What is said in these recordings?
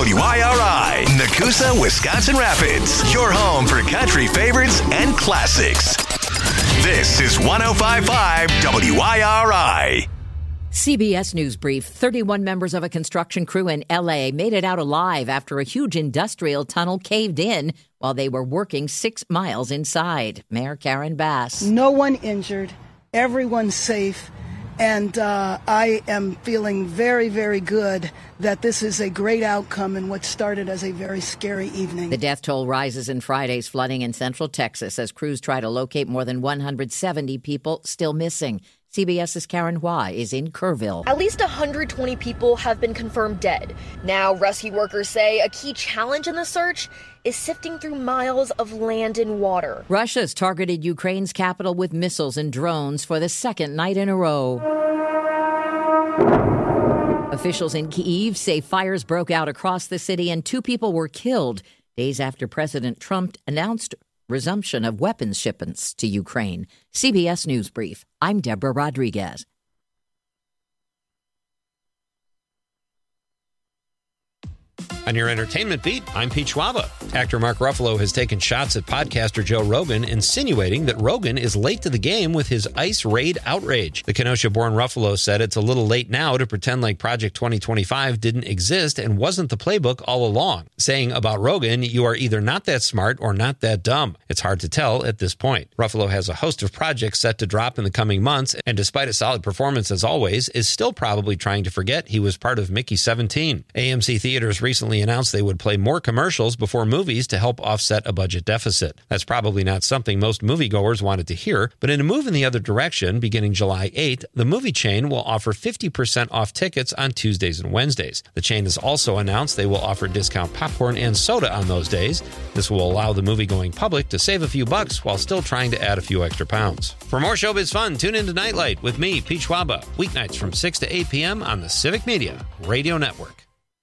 WIRI, Nakusa, Wisconsin Rapids. Your home for country favorites and classics. This is 105.5 WIRI. CBS News Brief. 31 members of a construction crew in L.A. made it out alive after a huge industrial tunnel caved in while they were working 6 miles inside. Mayor Karen Bass. No one injured. Everyone's safe. And I am feeling very, very good that this is a great outcome in what started as a very scary evening. The death toll rises in Friday's flooding in central Texas as crews try to locate more than 170 people still missing. CBS's Karen Hua is in Kerrville. At least 120 people have been confirmed dead. Now, rescue workers say a key challenge in the search is sifting through miles of land and water. Russia's targeted Ukraine's capital with missiles and drones for the second night in a row. Officials in Kyiv say fires broke out across the city and 2 people were killed days after President Trump announced resumption of weapons shipments to Ukraine. CBS News Brief. I'm Deborah Rodriguez. On your entertainment beat, I'm Pete Schwaba. Actor Mark Ruffalo has taken shots at podcaster Joe Rogan, insinuating that Rogan is late to the game with his ICE raid outrage. The Kenosha-born Ruffalo said it's a little late now to pretend like Project 2025 didn't exist and wasn't the playbook all along, saying about Rogan, "You are either not that smart or not that dumb. It's hard to tell at this point." Ruffalo has a host of projects set to drop in the coming months, and despite a solid performance as always, is still probably trying to forget he was part of Mickey 17. AMC Theaters recently announced they would play more commercials before movies to help offset a budget deficit. That's probably not something most moviegoers wanted to hear, but in a move in the other direction, beginning July 8th, the movie chain will offer 50% off tickets on Tuesdays and Wednesdays. The chain has also announced they will offer discount popcorn and soda on those days. This will allow the movie-going public to save a few bucks while still trying to add a few extra pounds. For more showbiz fun, tune into Nightlight with me, Pete Schwaba, weeknights from 6 to 8 p.m. on the Civic Media Radio Network.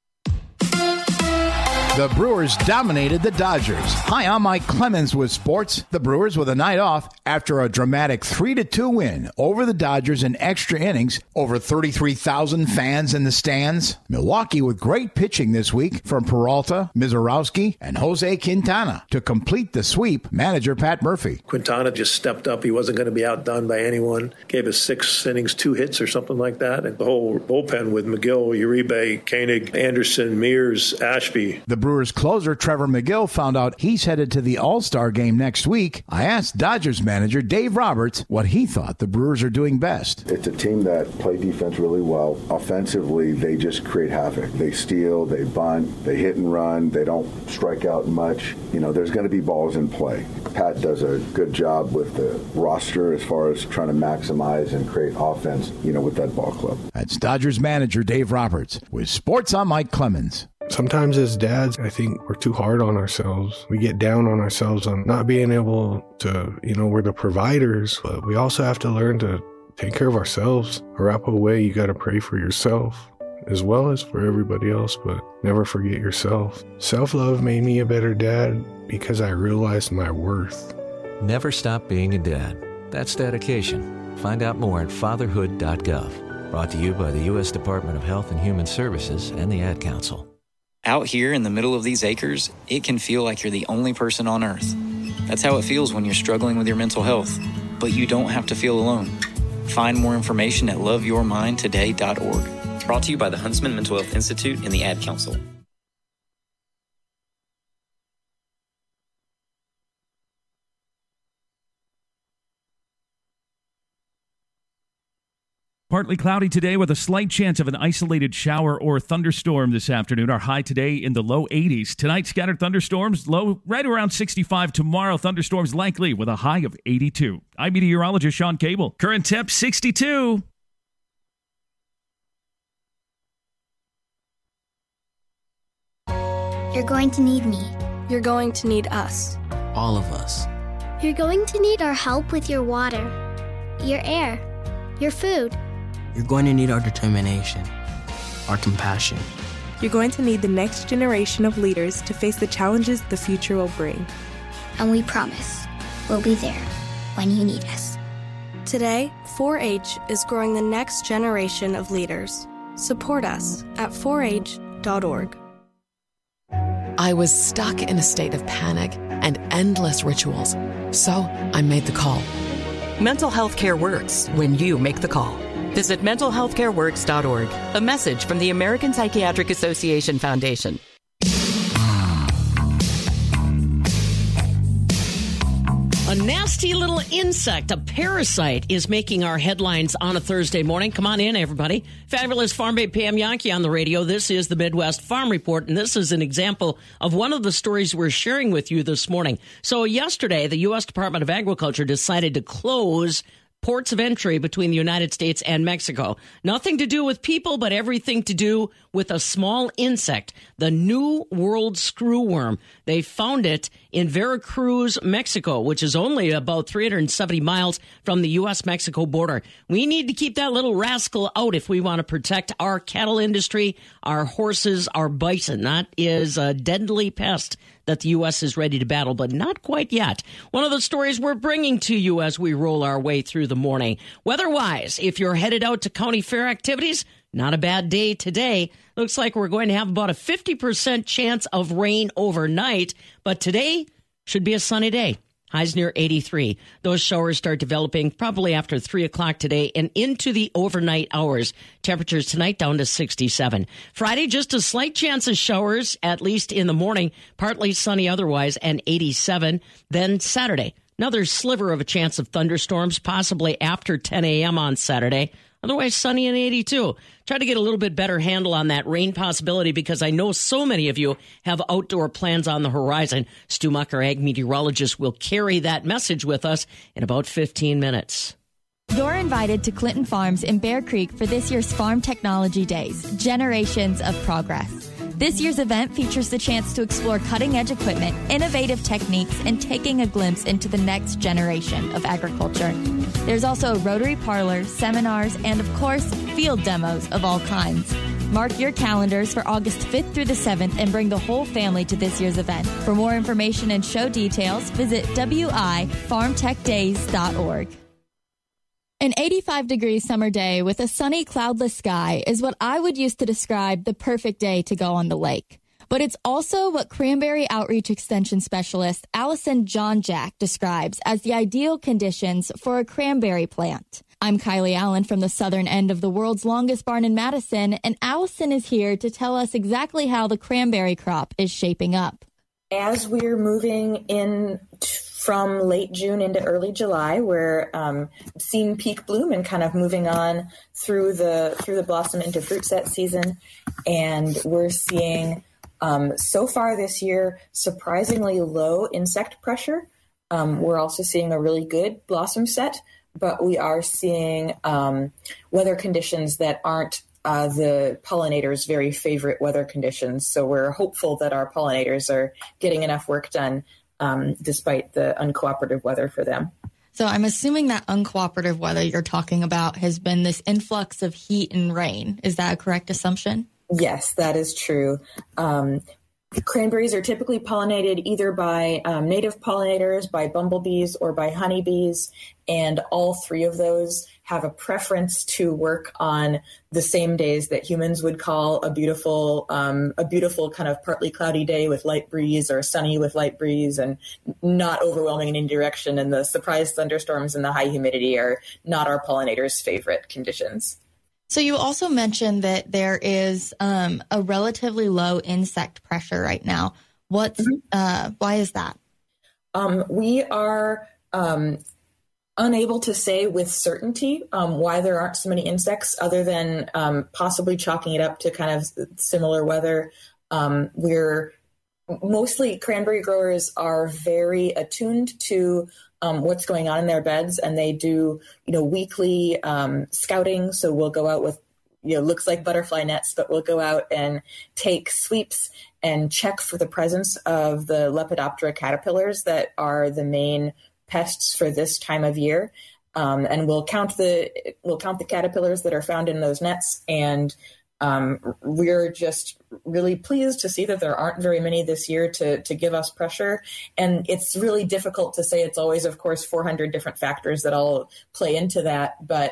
The Brewers dominated the Dodgers. Hi, I'm Mike Clemens with sports. The Brewers with a night off after a dramatic 3-2 win over the Dodgers in extra innings. Over 33,000 fans in the stands. Milwaukee with great pitching this week from Peralta, Mizorowski, and Jose Quintana. To complete the sweep, manager Pat Murphy. Quintana just stepped up. He wasn't going to be outdone by anyone. Gave us 6 innings, 2 hits or something like that. And the whole bullpen with McGill, Uribe, Koenig, Anderson, Mears, Ashby. The Brewers closer Trevor McGill found out he's headed to the All-Star game next week. I asked Dodgers manager Dave Roberts what he thought the Brewers are doing best. It's a team that play defense really well. Offensively, they just create havoc. They steal, they bunt, they hit and run. They don't strike out much. You know, there's going to be balls in play. Pat does a good job with the roster as far as trying to maximize and create offense, you know, with that ball club. That's Dodgers manager Dave Roberts. With sports, I'm Mike Clemens. Sometimes as dads, I think we're too hard on ourselves. We get down on ourselves on not being able to, we're the providers, but we also have to learn to take care of ourselves. Arapaho way, you got to pray for yourself as well as for everybody else, but never forget yourself. Self-love made me a better dad because I realized my worth. Never stop being a dad. That's dedication. Find out more at fatherhood.gov. Brought to you by the U.S. Department of Health and Human Services and the Ad Council. Out here in the middle of these acres, it can feel like you're the only person on Earth. That's how it feels when you're struggling with your mental health. But you don't have to feel alone. Find more information at loveyourmindtoday.org. Brought to you by the Huntsman Mental Health Institute and the Ad Council. Partly cloudy today with a slight chance of an isolated shower or thunderstorm this afternoon. Our high today in the low 80s. Tonight, scattered thunderstorms, low right around 65. Tomorrow, thunderstorms likely with a high of 82. I'm meteorologist Sean Cable. Current temp 62. You're going to need me. You're going to need us. All of us. You're going to need our help with your water, your air, your food. You're going to need our determination, our compassion. You're going to need the next generation of leaders to face the challenges the future will bring. And we promise we'll be there when you need us. Today, 4-H is growing the next generation of leaders. Support us at 4h.org. I was stuck in a state of panic and endless rituals. So I made the call. Mental health care works when you make the call. Visit mentalhealthcareworks.org. A message from the American Psychiatric Association Foundation. A nasty little insect, a parasite, is making our headlines on a Thursday morning. Come on in, everybody. Fabulous Farm Babe Pam Yankee on the radio. This is the Midwest Farm Report, and this is an example of one of the stories we're sharing with you this morning. So yesterday, the U.S. Department of Agriculture decided to close ports of entry between the United States and Mexico. Nothing to do with people, but everything to do with a small insect, the New World screwworm. They found it in Veracruz, Mexico, which is only about 370 miles from the U.S.-Mexico border. We need to keep that little rascal out if we want to protect our cattle industry, our horses, our bison. That is a deadly pest that the U.S. is ready to battle, but not quite yet. One of the stories we're bringing to you as we roll our way through the morning. Weather-wise, if you're headed out to county fair activities, not a bad day today. Looks like we're going to have about a 50% chance of rain overnight, but today should be a sunny day. Highs near 83. Those showers start developing probably after 3 o'clock today and into the overnight hours. Temperatures tonight down to 67. Friday, just a slight chance of showers, at least in the morning. Partly sunny otherwise, and 87. Then Saturday, another sliver of a chance of thunderstorms, possibly after 10 a.m. on Saturday. Otherwise, sunny and 82. Try to get a little bit better handle on that rain possibility because I know so many of you have outdoor plans on the horizon. Stu Mucker, ag meteorologist, will carry that message with us in about 15 minutes. You're invited to Clinton Farms in Bear Creek for this year's Farm Technology Days, Generations of Progress. This year's event features the chance to explore cutting-edge equipment, innovative techniques, and taking a glimpse into the next generation of agriculture. There's also a Rotary Parlor, seminars, and, of course, field demos of all kinds. Mark your calendars for August 5th through the 7th and bring the whole family to this year's event. For more information and show details, visit wifarmtechdays.org. An 85-degree summer day with a sunny, cloudless sky is what I would use to describe the perfect day to go on the lake. But it's also what Cranberry Outreach Extension Specialist Allison Johnjack describes as the ideal conditions for a cranberry plant. I'm Kylie Allen from the southern end of the world's longest barn in Madison, and Allison is here to tell us exactly how the cranberry crop is shaping up. As we're moving in from late June into early July, we're seeing peak bloom and kind of moving on through the blossom into fruit set season. And we're seeing so far this year surprisingly low insect pressure. We're also seeing a really good blossom set, but we are seeing weather conditions that aren't the pollinators' very favorite weather conditions. So we're hopeful that our pollinators are getting enough work done despite the uncooperative weather for them. So I'm assuming that uncooperative weather you're talking about has been this influx of heat and rain. Is that a correct assumption? Yes, that is true. Cranberries are typically pollinated either by native pollinators, by bumblebees, or by honeybees, and all three of those have a preference to work on the same days that humans would call a beautiful kind of partly cloudy day with light breeze or sunny with light breeze and not overwhelming in any direction. And the surprise thunderstorms and the high humidity are not our pollinators' favorite conditions. So you also mentioned that there is a relatively low insect pressure right now. Why is that? We are unable to say with certainty why there aren't so many insects other than possibly chalking it up to kind of similar weather. Mostly cranberry growers are very attuned to what's going on in their beds, and they do, weekly scouting. So we'll go out with, looks like butterfly nets, but we'll go out and take sweeps and check for the presence of the Lepidoptera caterpillars that are the main pests for this time of year. And we'll count the caterpillars that are found in those nets. And we're just really pleased to see that there aren't very many this year to give us pressure. And it's really difficult to say. It's always, of course, 400 different factors that all play into that. But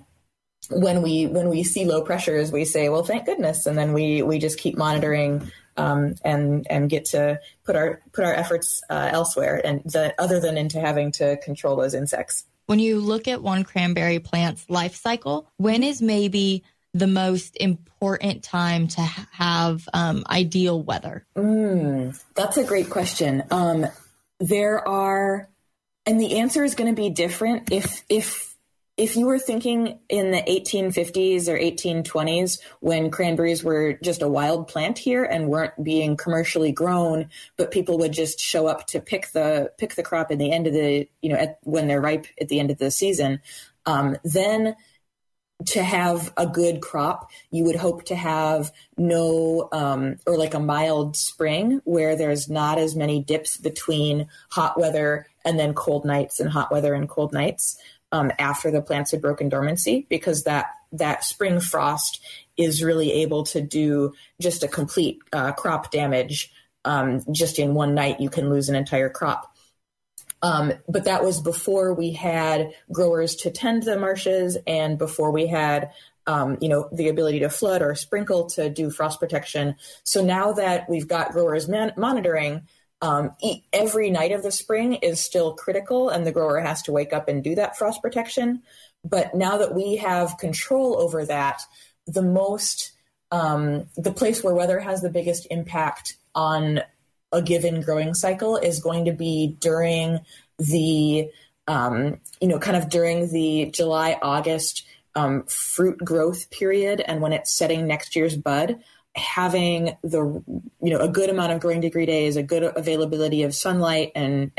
when we see low pressures, we say, well, thank goodness. And then we just keep monitoring and get to put our efforts elsewhere, and other than into having to control those insects. When you look at one cranberry plant's life cycle, when is maybe the most important time to have ideal weather? That's a great question. There are, and the answer is going to be different. If you were thinking in the 1850s or 1820s, when cranberries were just a wild plant here and weren't being commercially grown, but people would just show up to pick the crop at the end of the, when they're ripe at the end of the season, then to have a good crop, you would hope to have or like a mild spring where there's not as many dips between hot weather and then cold nights and hot weather and cold nights after the plants had broken dormancy, because that spring frost is really able to do just a complete crop damage. Just in one night, you can lose an entire crop. But that was before we had growers to tend the marshes and before we had, the ability to flood or sprinkle to do frost protection. So now that we've got growers monitoring, every night of the spring is still critical and the grower has to wake up and do that frost protection. But now that we have control over that, the place where weather has the biggest impact on a given growing cycle is going to be during the, during the July, August fruit growth period. And when it's setting next year's bud, having a good amount of growing degree days, a good availability of sunlight and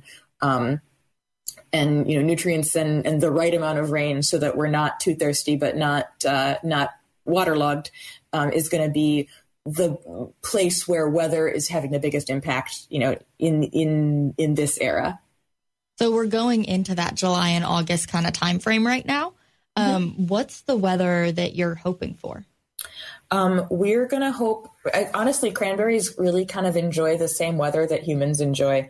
nutrients and the right amount of rain so that we're not too thirsty, but not waterlogged, is going to be the place where weather is having the biggest impact, in this era. So we're going into that July and August kind of time frame right now. What's the weather that you're hoping for? We're going to hope, honestly, cranberries really kind of enjoy the same weather that humans enjoy.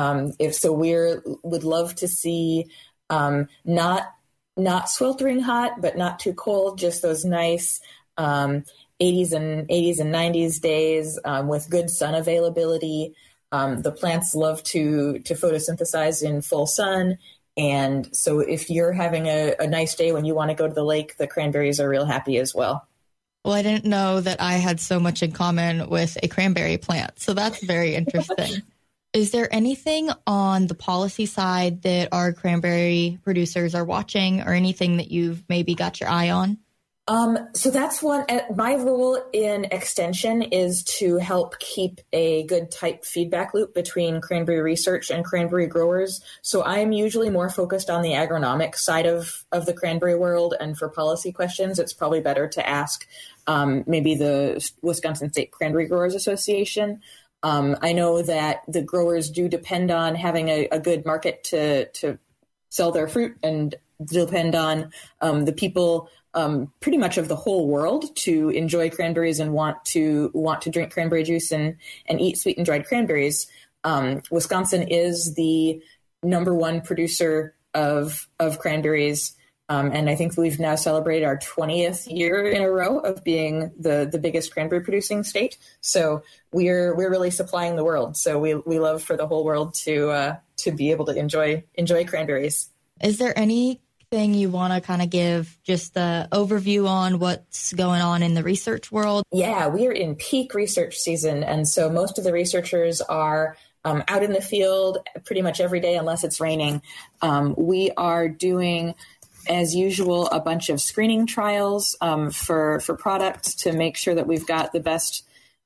Would love to see, not sweltering hot, but not too cold, just those nice, 80s and 90s days, with good sun availability. The plants love to photosynthesize in full sun. And so if you're having a nice day when you want to go to the lake, the cranberries are real happy as well. Well, I didn't know that I had so much in common with a cranberry plant. So that's very interesting. Is there anything on the policy side that our cranberry producers are watching, or anything that you've maybe got your eye on? So that's one. My role in extension is to help keep a good tight feedback loop between cranberry research and cranberry growers. So I'm usually more focused on the agronomic side of the cranberry world, and for policy questions, it's probably better to ask maybe the Wisconsin State Cranberry Growers Association. I know that the growers do depend on having a good market to sell their fruit, and depend on the people pretty much of the whole world to enjoy cranberries and want to drink cranberry juice and eat sweetened dried cranberries. Wisconsin is the number one producer of cranberries. And I think we've now celebrated our 20th year in a row of being the biggest cranberry producing state. So we're really supplying the world. So we love for the whole world to be able to enjoy cranberries. Is there anything you want to kind of give just the overview on what's going on in the research world? Yeah, we are in peak research season. And so most of the researchers are out in the field pretty much every day unless it's raining. We are doing, as usual, a bunch of screening trials for products to make sure that we've got the best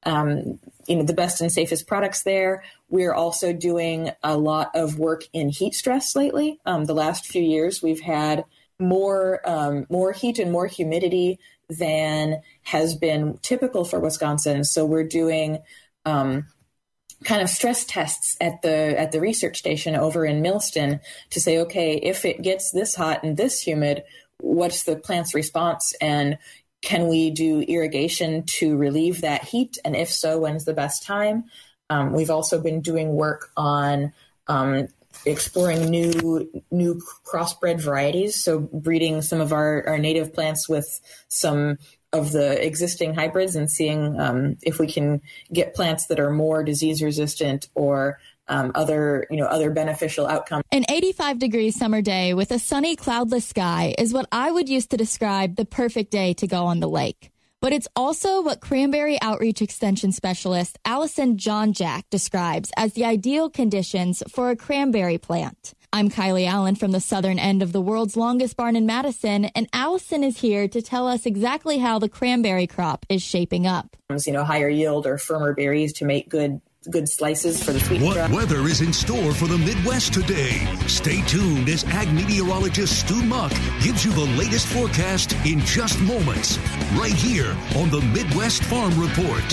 the best and safest products there. We're also doing a lot of work in heat stress lately. The last few years, we've had more heat and more humidity than has been typical for Wisconsin. So we're doing kind of stress tests at the research station over in Millston to say, okay, if it gets this hot and this humid, what's the plant's response? And can we do irrigation to relieve that heat? And if so, when's the best time? We've also been doing work on exploring new crossbred varieties. So breeding some of our native plants with some the existing hybrids and seeing if we can get plants that are more disease resistant or other beneficial outcomes. An 85-degree summer day with a sunny, cloudless sky is what I would use to describe the perfect day to go on the lake. But it's also what Cranberry Outreach Extension Specialist Allison Johnjack describes as the ideal conditions for a cranberry plant. I'm Kylie Allen from the southern end of the world's longest barn in Madison, and Allison is here to tell us exactly how the cranberry crop is shaping up. Higher yield or firmer berries to make good slices for the sweet What crop. weather is in store for the Midwest today? Stay tuned as ag meteorologist Stu Muck gives you the latest forecast in just moments, right here on the Midwest Farm Report.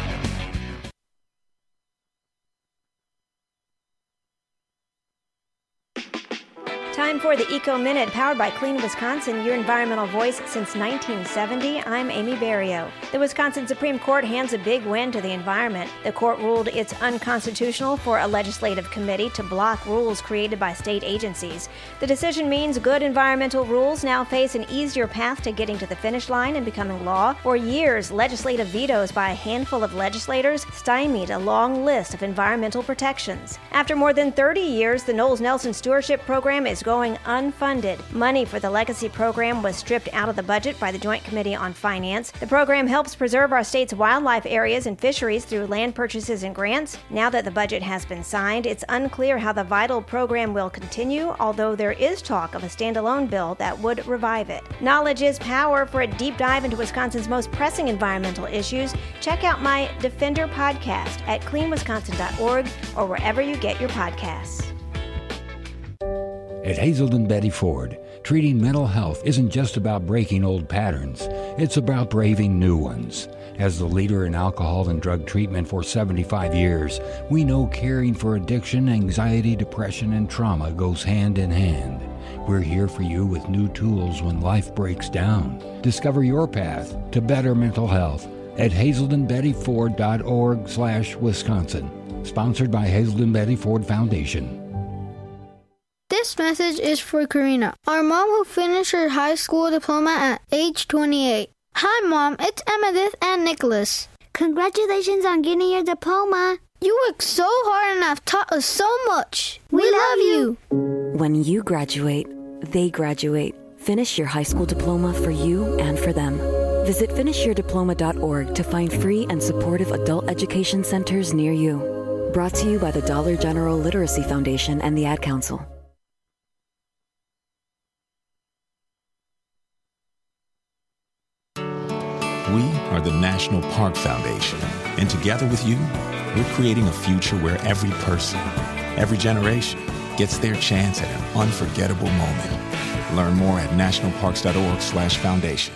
Time for the Eco Minute, powered by Clean Wisconsin, your environmental voice since 1970. I'm Amy Barrio. The Wisconsin Supreme Court hands a big win to the environment. The court ruled it's unconstitutional for a legislative committee to block rules created by state agencies. The decision means good environmental rules now face an easier path to getting to the finish line and becoming law. For years, legislative vetoes by a handful of legislators stymied a long list of environmental protections. After more than 30 years, the Knowles Nelson Stewardship Program is going unfunded. Money for the Legacy Program was stripped out of the budget by the Joint Committee on Finance. The program helps preserve our state's wildlife areas and fisheries through land purchases and grants. Now that the budget has been signed, it's unclear how the vital program will continue, although there is talk of a standalone bill that would revive it. Knowledge is power. For a deep dive into Wisconsin's most pressing environmental issues, check out my Defender podcast at cleanwisconsin.org or wherever you get your podcasts. At Hazelden Betty Ford, treating mental health isn't just about breaking old patterns, it's about braving new ones. As the leader in alcohol and drug treatment for 75 years, we know caring for addiction, anxiety, depression, and trauma goes hand in hand. We're here for you with new tools when life breaks down. Discover your path to better mental health at hazeldenbettyford.org/Wisconsin. Sponsored by Hazelden Betty Ford Foundation. This message is for Karina, our mom who finished her high school diploma at age 28. Hi, Mom. It's Emmettith and Nicholas. Congratulations on getting your diploma. You worked so hard and have taught us so much. We love you. When you graduate, they graduate. Finish your high school diploma for you and for them. Visit finishyourdiploma.org to find free and supportive adult education centers near you. Brought to you by the Dollar General Literacy Foundation and the Ad Council. We are the National Park Foundation, and together with you, we're creating a future where every person, every generation, gets their chance at an unforgettable moment. Learn more at nationalparks.org/foundation.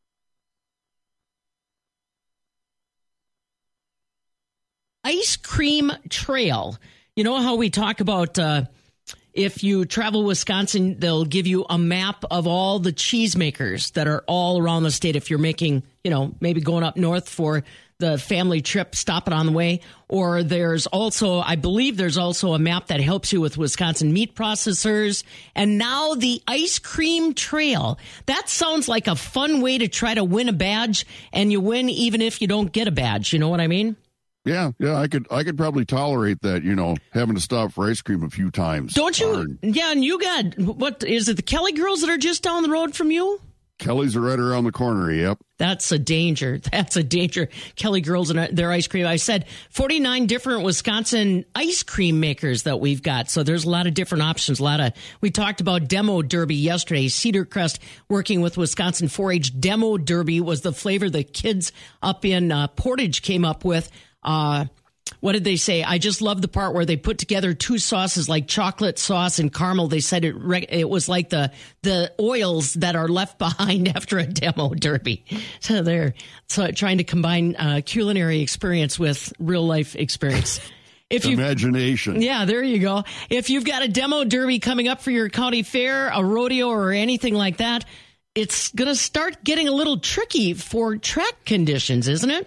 Ice Cream Trail. You know how we talk about if you travel Wisconsin, they'll give you a map of all the cheesemakers that are all around the state. If you're making, maybe going up north for the family trip, stopping on the way. Or there's also, I believe there's also a map that helps you with Wisconsin meat processors. And now the Ice Cream Trail. That sounds like a fun way to try to win a badge, and you win even if you don't get a badge. You know what I mean? Yeah, I could probably tolerate that, having to stop for ice cream a few times. Don't you? Yeah, and you got, what, is it the Kelly girls that are just down the road from you? Kelly's are right around the corner, yep. That's a danger. Kelly girls and their ice cream. I said 49 different Wisconsin ice cream makers that we've got. So there's a lot of different options. We talked about Demo Derby yesterday. Cedar Crest working with Wisconsin 4-H. Demo Derby was the flavor the kids up in Portage came up with. What did they say? I just love the part where they put together two sauces like chocolate sauce and caramel. They said it was like the oils that are left behind after a demo derby. So they're trying to combine culinary experience with real life experience. Imagination. Yeah, there you go. If you've got a demo derby coming up for your county fair, a rodeo, or anything like that, it's going to start getting a little tricky for track conditions, isn't it?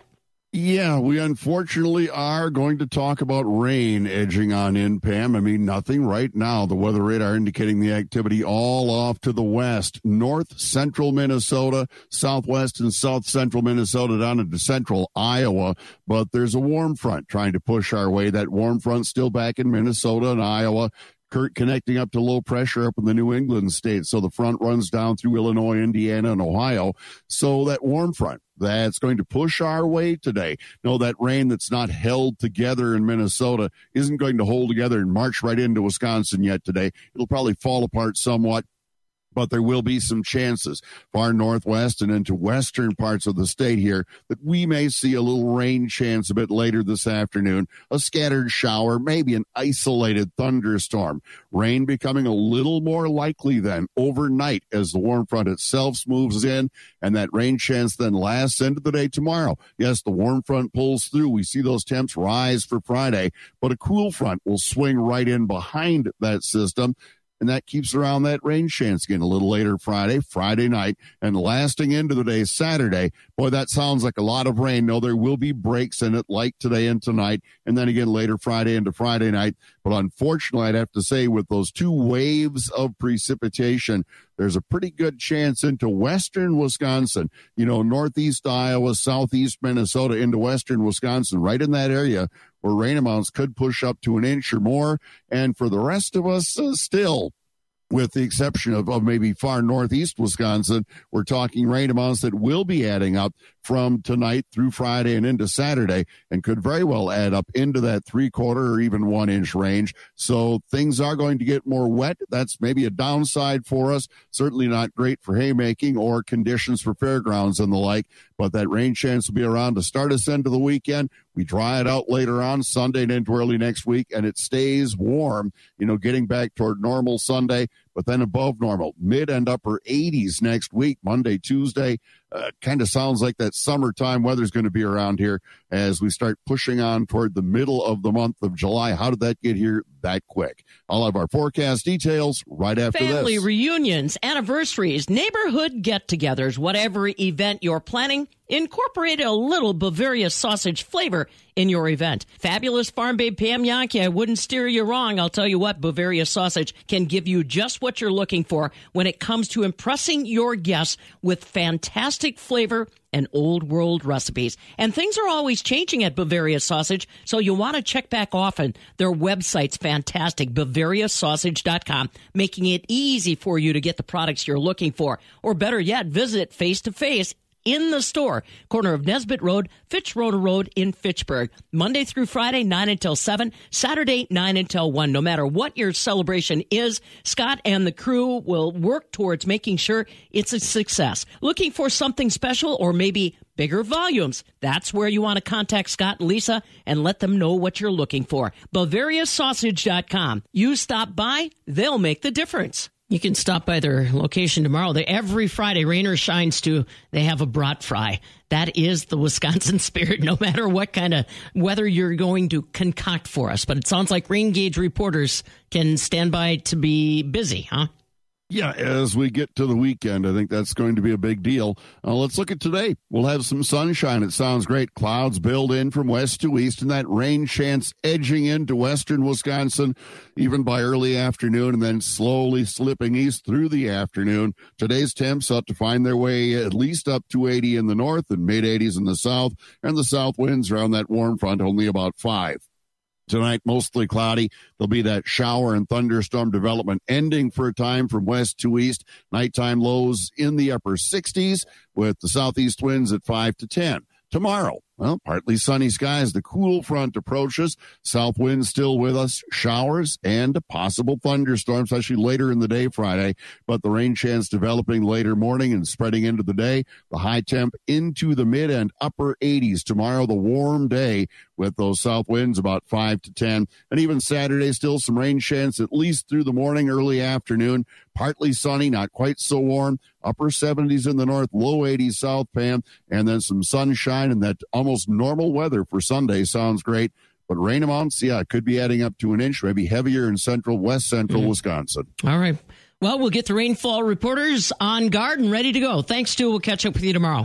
Yeah, we unfortunately are going to talk about rain edging on in, Pam. I mean, nothing right now. The weather radar indicating the activity all off to the west, north central Minnesota, southwest and south central Minnesota down into central Iowa. But there's a warm front trying to push our way. That warm front still back in Minnesota and Iowa, connecting up to low pressure up in the New England states. So the front runs down through Illinois, Indiana, and Ohio. So that warm front, that's going to push our way today. No, that rain that's not held together in Minnesota isn't going to hold together and march right into Wisconsin yet today. It'll probably fall apart somewhat, but there will be some chances far northwest and into western parts of the state here that we may see a little rain chance a bit later this afternoon, a scattered shower, maybe an isolated thunderstorm. Rain becoming a little more likely then overnight as the warm front itself moves in, and that rain chance then lasts into the day tomorrow. Yes, the warm front pulls through. We see those temps rise for Friday, but a cool front will swing right in behind that system, and that keeps around that rain chance again a little later Friday night, and lasting into the day Saturday. Boy, that sounds like a lot of rain. No, there will be breaks in it like today and tonight, and then again later Friday into Friday night. But unfortunately, I'd have to say with those two waves of precipitation, there's a pretty good chance into western Wisconsin, northeast Iowa, southeast Minnesota into western Wisconsin, right in that area where rain amounts could push up to an inch or more. And for the rest of us, still, with the exception of maybe far northeast Wisconsin, we're talking rain amounts that will be adding up from tonight through Friday and into Saturday, and could very well add up into that 3/4 or even 1 inch range. So things are going to get more wet. That's maybe a downside for us. Certainly not great for haymaking or conditions for fairgrounds and the like, but that rain chance will be around to start us into the weekend. We dry it out later on Sunday and into early next week, and it stays warm, getting back toward normal Sunday, but then above normal, mid and upper 80s next week, Monday, Tuesday. Kind of sounds like that summertime weather's going to be around here as we start pushing on toward the middle of the month of July. How did that get here that quick? I'll have our forecast details right after this. Family reunions, anniversaries, neighborhood get-togethers, whatever event you're planning, incorporate a little Bavaria sausage flavor in your event. Fabulous Farm Babe Pam Jahnke, I wouldn't steer you wrong. I'll tell you what, Bavaria sausage can give you just what you're looking for when it comes to impressing your guests with fantastic flavor and old world recipes. And things are always changing at Bavaria Sausage, so you want to check back often. Their website's fantastic, BavariaSausage.com, making it easy for you to get the products you're looking for. Or better yet, visit face-to-face in the store, corner of Nesbitt Road, Fitzroy Road in Fitchburg. Monday through Friday, 9 until 7, Saturday, 9 until 1. No matter what your celebration is, Scott and the crew will work towards making sure it's a success. Looking for something special or maybe bigger volumes? That's where you want to contact Scott and Lisa and let them know what you're looking for. BavariaSausage.com. You stop by, they'll make the difference. You can stop by their location tomorrow. Every Friday, rain or shine, Stu, they have a brat fry. That is the Wisconsin spirit, no matter what kind of weather you're going to concoct for us. But it sounds like rain gauge reporters can stand by to be busy, huh? Yeah, as we get to the weekend, I think that's going to be a big deal. Let's look at today. We'll have some sunshine. It sounds great. Clouds build in from west to east, and that rain chance edging into western Wisconsin even by early afternoon, and then slowly slipping east through the afternoon. Today's temps ought to find their way at least up to 80 in the north and mid-80s in the south, and the south winds around that warm front only about 5. Tonight, mostly cloudy. There'll be that shower and thunderstorm development ending for a time from west to east. Nighttime lows in the upper 60s with the southeast winds at 5 to 10. Tomorrow, well, partly sunny skies. The cool front approaches. South winds still with us. Showers and a possible thunderstorm, especially later in the day Friday. But the rain chance developing later morning and spreading into the day. The high temp into the mid and upper 80s. Tomorrow, the warm day with those south winds about 5 to 10. And even Saturday, still some rain chance at least through the morning, early afternoon. Partly sunny, not quite so warm. Upper 70s in the north, low 80s south, Pam. And then some sunshine and that almost normal weather for Sunday sounds great. But rain amounts, yeah, could be adding up to an inch, maybe heavier in west central Wisconsin. All right. Well, we'll get the rainfall reporters on guard and ready to go. Thanks, Stu. We'll catch up with you tomorrow.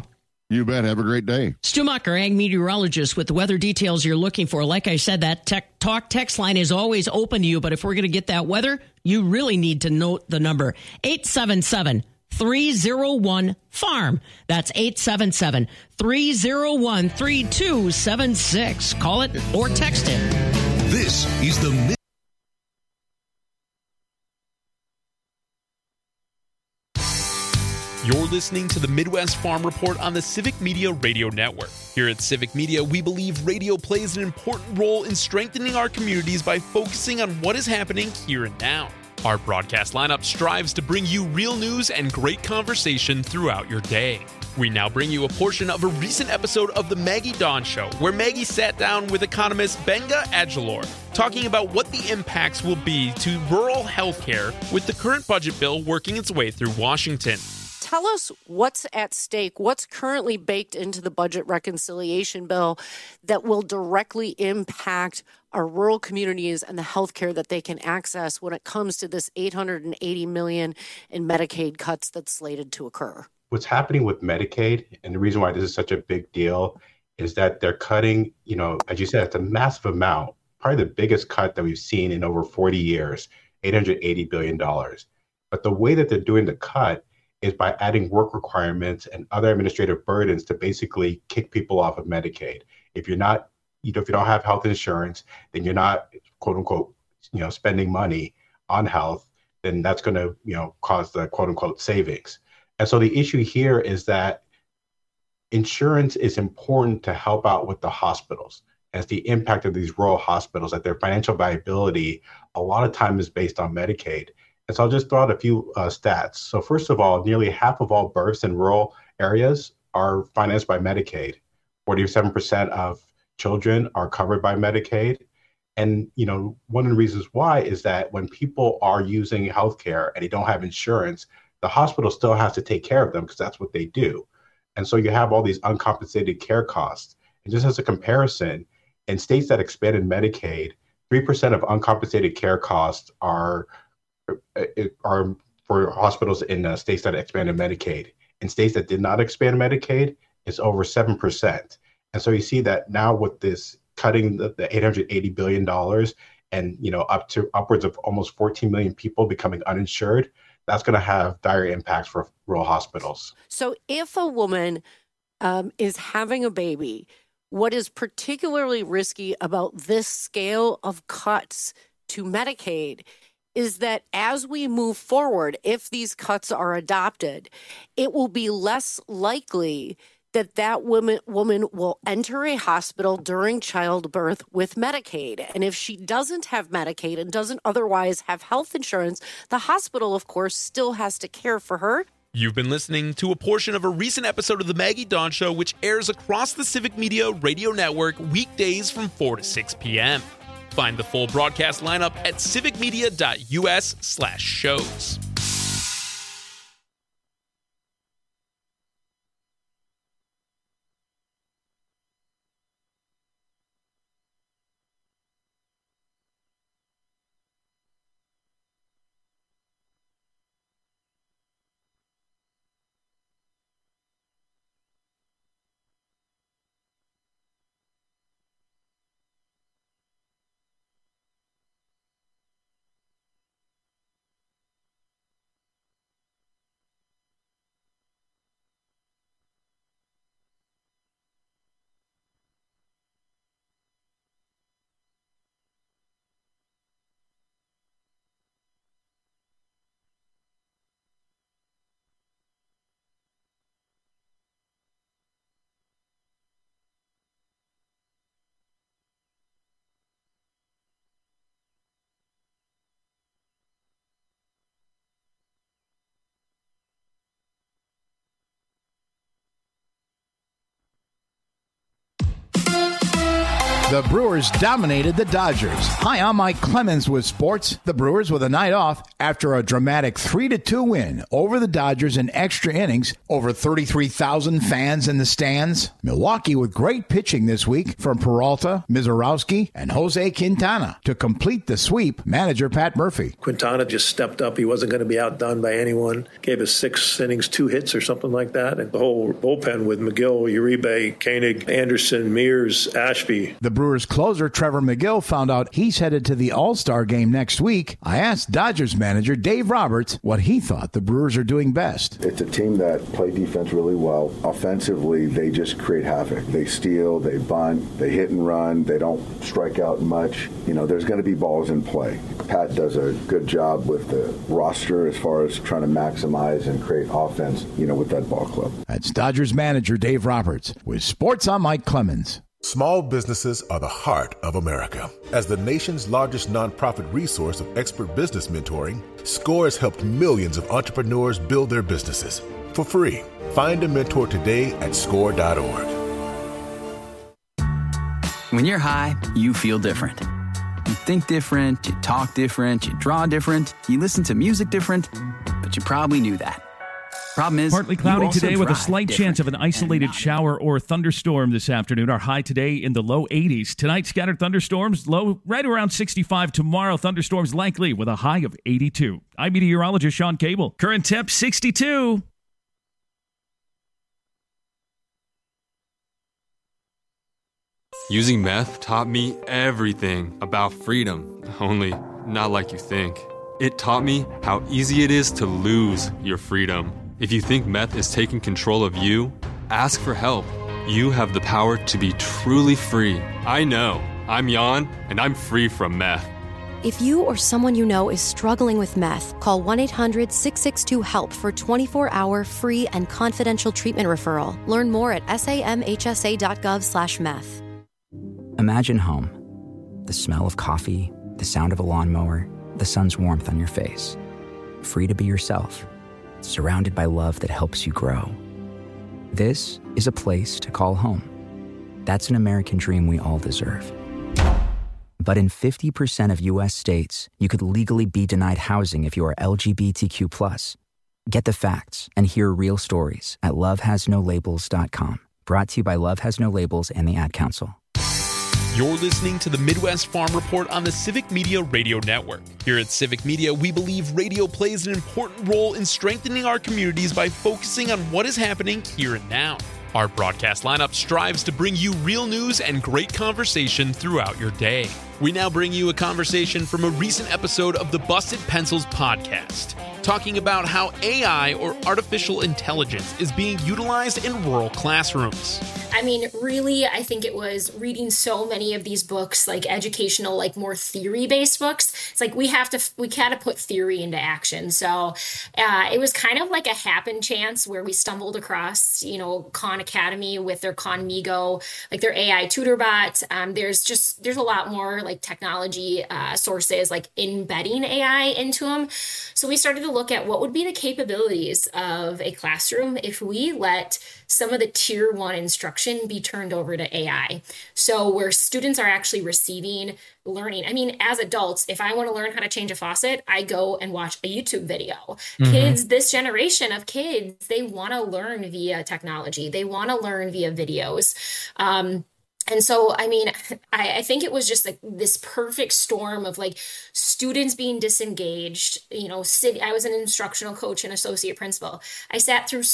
You bet. Have a great day. Stu Muck, our ag meteorologist, with the weather details you're looking for. Like I said, that talk text line is always open to you, but if we're going to get that weather, you really need to note the number 877-301-FARM. That's 877-301-3276. Call it or text it. This is the You're listening to the Midwest Farm Report on the Civic Media Radio Network. Here at Civic Media, we believe radio plays an important role in strengthening our communities by focusing on what is happening here and now. Our broadcast lineup strives to bring you real news and great conversation throughout your day. We now bring you a portion of a recent episode of The Maggie Dawn Show, where Maggie sat down with economist Benga Adjalor, talking about what the impacts will be to rural health care with the current budget bill working its way through Washington. Tell us what's at stake, what's currently baked into the budget reconciliation bill that will directly impact our rural communities and the health care that they can access when it comes to this $880 million in Medicaid cuts that's slated to occur. What's happening with Medicaid, and the reason why this is such a big deal, is that they're cutting, as you said, it's a massive amount, probably the biggest cut that we've seen in over 40 years, $880 billion. But the way that they're doing the cut is by adding work requirements and other administrative burdens to basically kick people off of Medicaid. If you're not, if you don't have health insurance, then you're not, quote unquote, spending money on health, then that's going to, cause the quote unquote savings. And so the issue here is that insurance is important to help out with the hospitals, as the impact of these rural hospitals, that their financial viability a lot of time is based on Medicaid. And so I'll just throw out a few stats. So first of all, nearly half of all births in rural areas are financed by Medicaid. 47% of children are covered by Medicaid. And, one of the reasons why is that when people are using healthcare and they don't have insurance, the hospital still has to take care of them because that's what they do. And so you have all these uncompensated care costs. And just as a comparison, in states that expanded Medicaid, 3% of uncompensated care costs are for hospitals in states that expanded Medicaid. In states that did not expand Medicaid, it's over 7%. And so you see that now with this cutting the $880 billion and upwards of almost 14 million people becoming uninsured, that's going to have dire impacts for rural hospitals. So if a woman is having a baby, what is particularly risky about this scale of cuts to Medicaid is that as we move forward, if these cuts are adopted, it will be less likely that woman will enter a hospital during childbirth with Medicaid. And if she doesn't have Medicaid and doesn't otherwise have health insurance, the hospital, of course, still has to care for her. You've been listening to a portion of a recent episode of The Maggie Dawn Show, which airs across the Civic Media Radio Network weekdays from 4 to 6 p.m. Find the full broadcast lineup at civicmedia.us/shows. The Brewers dominated the Dodgers. Hi, I'm Mike Clemens with sports. The Brewers with a night off after a dramatic 3-2 win over the Dodgers in extra innings. Over 33,000 fans in the stands. Milwaukee with great pitching this week from Peralta, Mizorowski, and Jose Quintana. To complete the sweep, manager Pat Murphy. Quintana just stepped up. He wasn't going to be outdone by anyone. Gave us 6 innings, 2 hits or something like that. And the whole bullpen with McGill, Uribe, Koenig, Anderson, Mears, Ashby. The Brewers closer Trevor McGill found out he's headed to the All-Star game next week. I asked Dodgers manager Dave Roberts what he thought the Brewers are doing best. It's a team that play defense really well. Offensively, they just create havoc. They steal, they bunt, they hit and run. They don't strike out much. There's going to be balls in play. Pat does a good job with the roster as far as trying to maximize and create offense, with that ball club. That's Dodgers manager Dave Roberts. With sports, I'm Mike Clemens. Small businesses are the heart of America. As the nation's largest nonprofit resource of expert business mentoring, SCORE has helped millions of entrepreneurs build their businesses for free. Find a mentor today at score.org. When you're high, you feel different. You think different, you talk different, you draw different, you listen to music different, but you probably knew that. Problem is, partly cloudy today with a slight chance of an isolated shower or thunderstorm this afternoon. Our high today in the low 80s. Tonight, scattered thunderstorms, low right around 65. Tomorrow, thunderstorms likely with a high of 82. I'm meteorologist Sean Cable. Current temp 62. Using meth taught me everything about freedom, only not like you think. It taught me how easy it is to lose your freedom. If you think meth is taking control of you, ask for help. You have the power to be truly free. I know. I'm Jan, and I'm free from meth. If you or someone you know is struggling with meth, call 1-800-662-HELP for 24-hour free and confidential treatment referral. Learn more at samhsa.gov/meth. Imagine home. The smell of coffee, the sound of a lawnmower, the sun's warmth on your face. Free to be yourself. Surrounded by love that helps you grow. This is a place to call home. That's an American dream we all deserve. But in 50% of U.S. states, you could legally be denied housing if you are LGBTQ+. Get the facts and hear real stories at lovehasnolabels.com. Brought to you by Love Has No Labels and the Ad Council. You're listening to the Midwest Farm Report on the Civic Media Radio Network. Here at Civic Media, we believe radio plays an important role in strengthening our communities by focusing on what is happening here and now. Our broadcast lineup strives to bring you real news and great conversation throughout your day. We now bring you a conversation from a recent episode of the Busted Pencils podcast, talking about how AI, or artificial intelligence, is being utilized in rural classrooms. I mean, really, I think it was reading so many of these books, like educational, like more theory-based books. It's like we gotta put theory into action. So it was kind of like a happen chance where we stumbled across, Khan Academy with their Khanmigo, like their AI tutor bot. There's a lot more like technology sources like embedding AI into them. So we started to look at what would be the capabilities of a classroom if we let some of the tier 1 instruction be turned over to AI. So where students are actually receiving learning. I mean, as adults, if I want to learn how to change a faucet, I go and watch a YouTube video. Mm-hmm. Kids, this generation of kids, they want to learn via technology. They want to learn via videos. And so, I mean, I think it was just like this perfect storm of like students being disengaged. I was an instructional coach and associate principal. I've sat through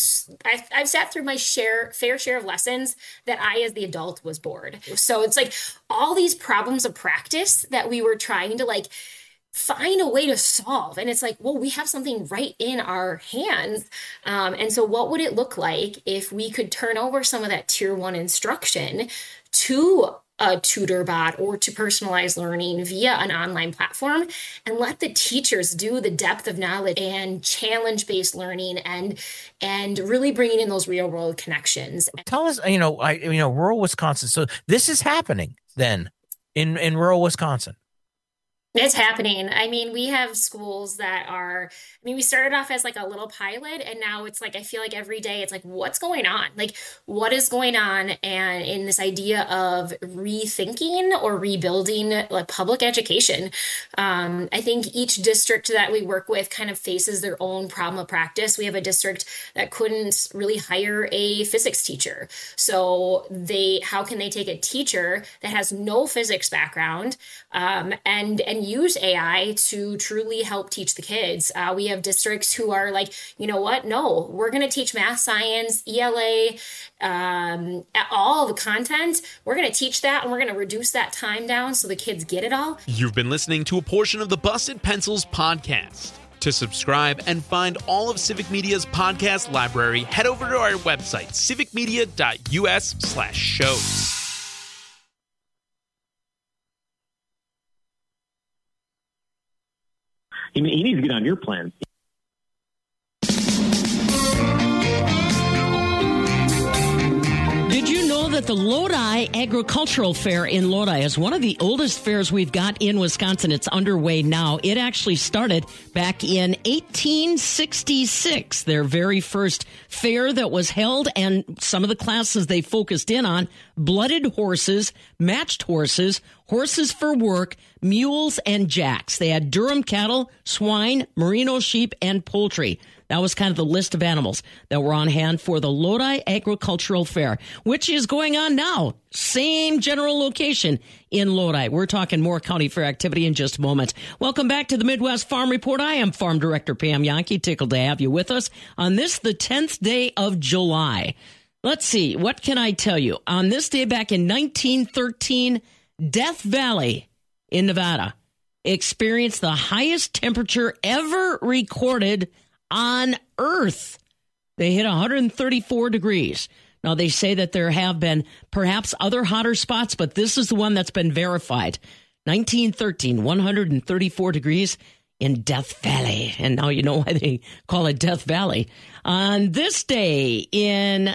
my fair share of lessons that I, as the adult, was bored. So it's like all these problems of practice that we were trying to like find a way to solve. And it's like, well, we have something right in our hands. And so what would it look like if we could turn over some of that tier 1 instruction to a tutor bot or to personalized learning via an online platform and let the teachers do the depth of knowledge and challenge-based learning and really bringing in those real world connections. Tell us, rural Wisconsin. So this is happening then in rural Wisconsin. It's happening. I mean, we have schools that are, we started off as like a little pilot, and now it's like, I feel like every day it's like, what's going on? Like, what is going on? And in this idea of rethinking or rebuilding like public education, I think each district that we work with kind of faces their own problem of practice. We have a district that couldn't really hire a physics teacher. So how can they take a teacher that has no physics background, and use AI to truly help teach the kids? We have districts who are like, you know what? No, we're going to teach math, science, ELA, all the content. We're going to teach that, and we're going to reduce that time down so the kids get it all. You've been listening to a portion of the Busted Pencils podcast. To subscribe and find all of Civic Media's podcast library, head over to our website, civicmedia.us/shows. He needs to get on your plan. Did you know that the Lodi Agricultural Fair in Lodi is one of the oldest fairs we've got in Wisconsin? It's underway now. It actually started back in 1866, their very first fair that was held, and some of the classes they focused in on: blooded horses, matched horses, horses for work, mules, and jacks. They had Durham cattle, swine, merino sheep, and poultry. That was kind of the list of animals that were on hand for the Lodi Agricultural Fair, which is going on now. Same general location in Lodi. We're talking more county fair activity in just a moment. Welcome back to the Midwest Farm Report. I am Farm Director Pam Jahnke. Tickled to have you with us on this, the 10th day of July. Let's see. What can I tell you? On this day back in 1913, Death Valley in Nevada experienced the highest temperature ever recorded on Earth. They hit 134 degrees. Now, they say that there have been perhaps other hotter spots, but this is the one that's been verified. 1913, 134 degrees in Death Valley. And now you know why they call it Death Valley. On this day in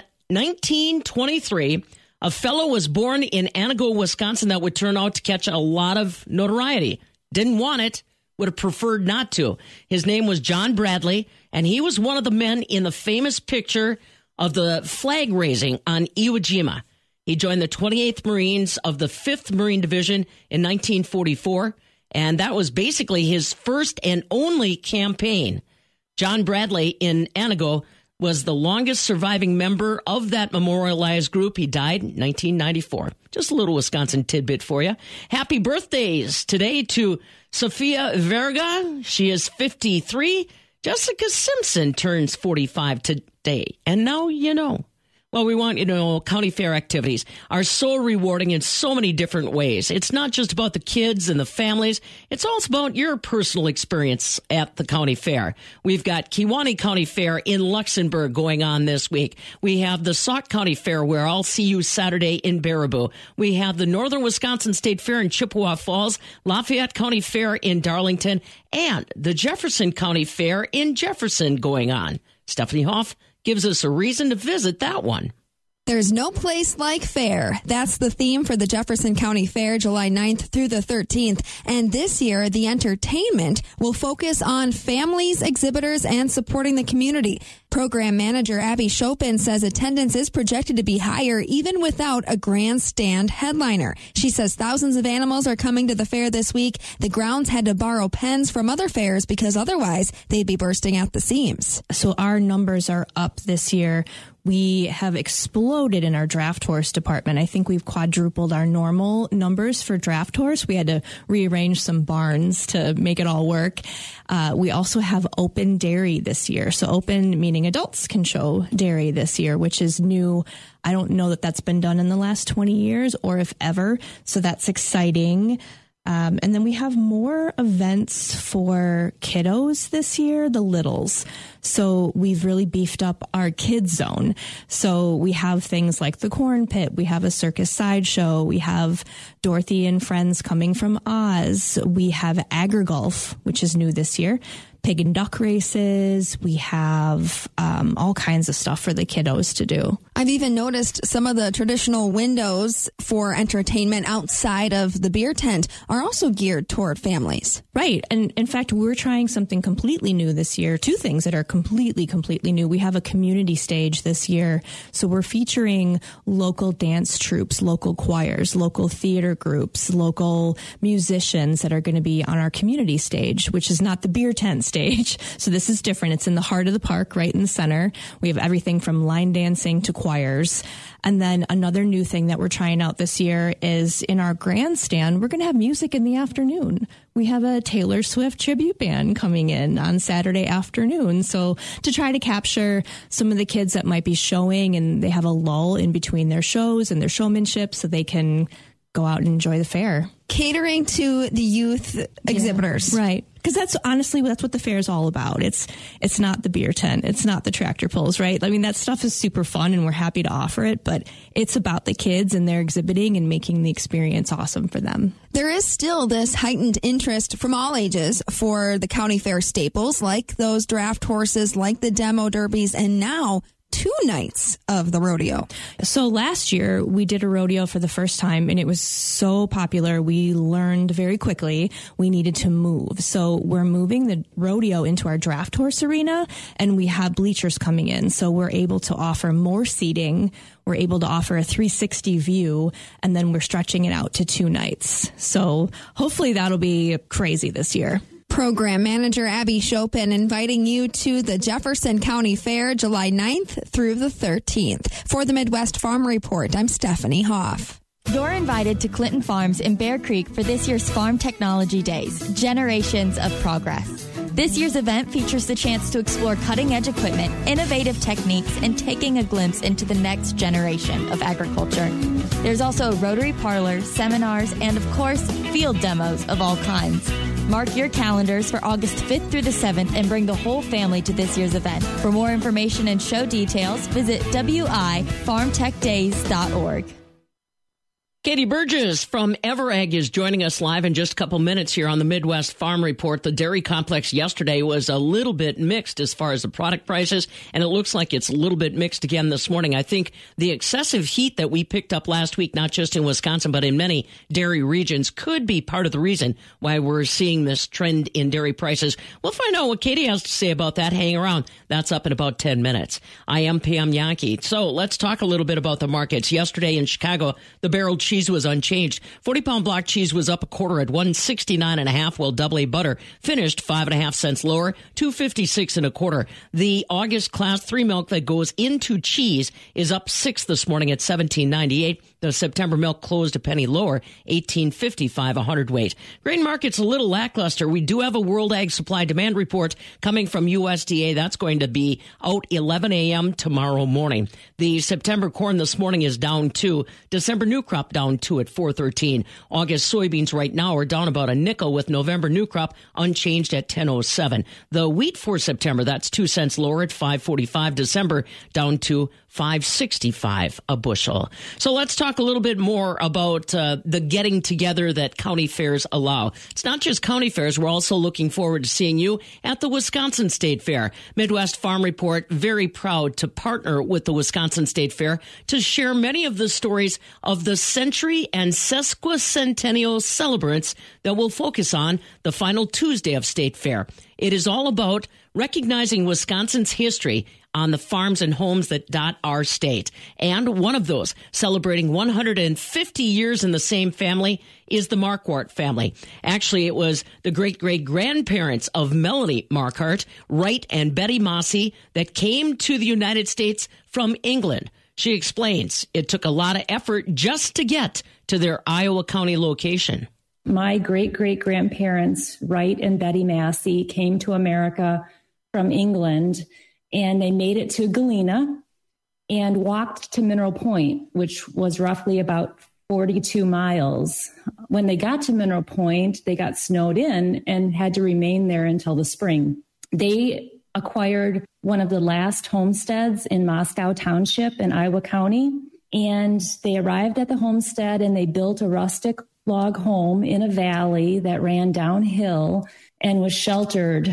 1923, a fellow was born in Anago, Wisconsin that would turn out to catch a lot of notoriety. Didn't want it, would have preferred not to. His name was John Bradley, and he was one of the men in the famous picture of the flag raising on Iwo Jima. He joined the 28th Marines of the 5th Marine Division in 1944, and that was basically his first and only campaign. John Bradley in Anago was the longest surviving member of that memorialized group. He died in 1994. Just a little Wisconsin tidbit for you. Happy birthdays today to Sophia Verga. She is 53. Jessica Simpson turns 45 today. And now you know. Well, we want you to know county fair activities are so rewarding in so many different ways. It's not just about the kids and the families. It's also about your personal experience at the county fair. We've got Kewaunee County Fair in Luxembourg going on this week. We have the Sauk County Fair, where I'll see you Saturday in Baraboo. We have the Northern Wisconsin State Fair in Chippewa Falls, Lafayette County Fair in Darlington, and the Jefferson County Fair in Jefferson going on. Stephanie Hoff gives us a reason to visit that one. There's no place like fair. That's the theme for the Jefferson County Fair, July 9th through the 13th. And this year, the entertainment will focus on families, exhibitors, and supporting the community. Program manager Abby Chopin says attendance is projected to be higher even without a grandstand headliner. She says thousands of animals are coming to the fair this week. The grounds had to borrow pens from other fairs because otherwise they'd be bursting at the seams. So our numbers are up this year. We have exploded in our draft horse department. I think we've quadrupled our normal numbers for draft horse. We had to rearrange some barns to make it all work. We also have open dairy this year. So open meaning adults can show dairy this year, which is new. I don't know that that's been done in the last 20 years or if ever. So that's exciting. And then we have more events for kiddos this year, the littles. So we've really beefed up our kids zone. So we have things like the corn pit. We have a circus sideshow. We have Dorothy and friends coming from Oz. We have AgriGolf, which is new this year. pig and duck races. We have all kinds of stuff for the kiddos to do. I've even noticed some of the traditional windows for entertainment outside of the beer tent are also geared toward families. Right. And in fact, we're trying something completely new this year. Two things that are completely new. We have a community stage this year. So we're featuring local dance troupes, local choirs, local theater groups, local musicians that are going to be on our community stage, which is not the beer tent stage. So this is different. It's in the heart of the park, right in the center. We have everything from line dancing to choirs. And then another new thing that we're trying out this year is in our grandstand, we're going to have music in the afternoon. We have a Taylor Swift tribute band coming in on Saturday afternoon. So to try to capture some of the kids that might be showing and they have a lull in between their shows and their showmanship so they can go out and enjoy the fair. Catering to the youth exhibitors. Right. Because that's what the fair is all about. It's not the beer tent. It's not the tractor pulls, right? I mean, that stuff is super fun and we're happy to offer it, but it's about the kids and their exhibiting and making the experience awesome for them. There is still this heightened interest from all ages for the county fair staples, like those draft horses, like the demo derbies, and now 2 nights of the rodeo. So last year we did a rodeo for the first time and it was so popular. We learned very quickly we needed to move. So we're moving the rodeo into our draft horse arena and we have bleachers coming in. So we're able to offer more seating. We're able to offer a 360 view and then we're stretching it out to 2 nights. So hopefully that'll be crazy this year. Program Manager Abby Chopin inviting you to the Jefferson County Fair July 9th through the 13th. For the Midwest Farm Report, I'm Stephanie Hoff. You're invited to Clinton Farms in Bear Creek for this year's Farm Technology Days, Generations of Progress. This year's event features the chance to explore cutting-edge equipment, innovative techniques, and taking a glimpse into the next generation of agriculture. There's also a Rotary Parlor, seminars, and, of course, field demos of all kinds. Mark your calendars for August 5th through the 7th and bring the whole family to this year's event. For more information and show details, visit wifarmtechdays.org. Katie Burgess from Everegg is joining us live in just a couple minutes here on the Midwest Farm Report. The dairy complex yesterday was a little bit mixed as far as the product prices, and it looks like it's a little bit mixed again this morning. I think the excessive heat that we picked up last week, not just in Wisconsin, but in many dairy regions, could be part of the reason why we're seeing this trend in dairy prices. We'll find out what Katie has to say about that. Hang around. That's up in about 10 minutes. I am Pam Yankee. So let's talk a little bit about the markets. Yesterday in Chicago, the barreled cheese was unchanged. 40-pound block cheese was up a quarter at $169.5, while double A butter finished 5.5 cents lower, $2.56 25. The August Class 3 milk that goes into cheese is up 6 this morning at $17.98. The September milk closed a penny lower, $18.55 a hundredweight. Grain market's a little lackluster. We do have a World Ag Supply Demand Report coming from USDA. That's going to be out 11 a.m. tomorrow morning. The September corn this morning is down 2. December new crop down 2 at 4.13. August soybeans right now are down about a nickel, with November new crop unchanged at 10.07. The wheat for September, that's 2 cents lower at 5.45. December down to 5.65 a bushel. So let's talk a little bit more about the getting together that county fairs allow. It's not just county fairs. We're also looking forward to seeing you at the Wisconsin State Fair. Midwest Farm Report, very proud to partner with the Wisconsin State Fair to share many of the stories of the century and sesquicentennial celebrants that we'll focus on the final Tuesday of State Fair. It is all about recognizing Wisconsin's history on the farms and homes that dot our state. And one of those, celebrating 150 years in the same family, is the Marquardt family. Actually, it was the great-great-grandparents of Melanie Marquardt, Wright and Betty Mossy, that came to the United States from England. She explains it took a lot of effort just to get to their Iowa County location. My great-great-grandparents, Wright and Betty Massey, came to America from England, and they made it to Galena and walked to Mineral Point, which was roughly about 42 miles. When they got to Mineral Point, they got snowed in and had to remain there until the spring. They acquired one of the last homesteads in Moscow Township in Iowa County, and they arrived at the homestead and they built a rustic log home in a valley that ran downhill and was sheltered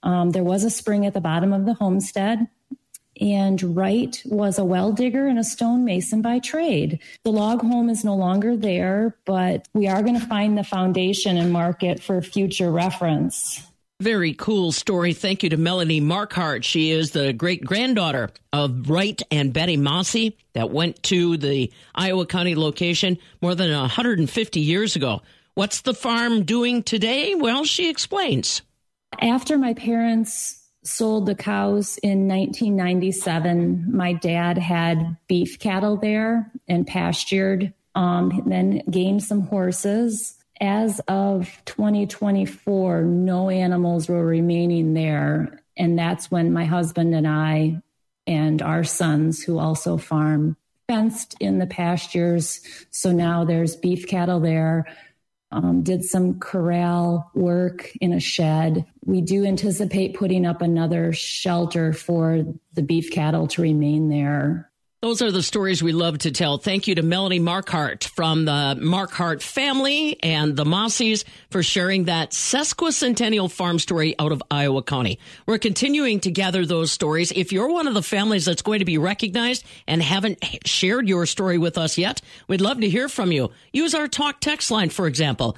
There was a spring at the bottom of the homestead, and Wright was a well digger and a stonemason by trade. The log home is no longer there, but we are going to find the foundation and mark it for future reference. Very cool story. Thank you to Melanie Markhart. She is the great-granddaughter of Wright and Betty Mossy that went to the Iowa County location more than 150 years ago. What's the farm doing today? Well, she explains. After my parents sold the cows in 1997, my dad had beef cattle there and pastured, then gained some horses. As of 2024, no animals were remaining there. And that's when my husband and I and our sons, who also farm, fenced in the pastures. So now there's beef cattle there. Did some corral work in a shed. We do anticipate putting up another shelter for the beef cattle to remain there. Those are the stories we love to tell. Thank you to Melanie Markhart from the Markhart family and the Mossies for sharing that sesquicentennial farm story out of Iowa County. We're continuing to gather those stories. If you're one of the families that's going to be recognized and haven't shared your story with us yet, we'd love to hear from you. Use our talk text line, for example,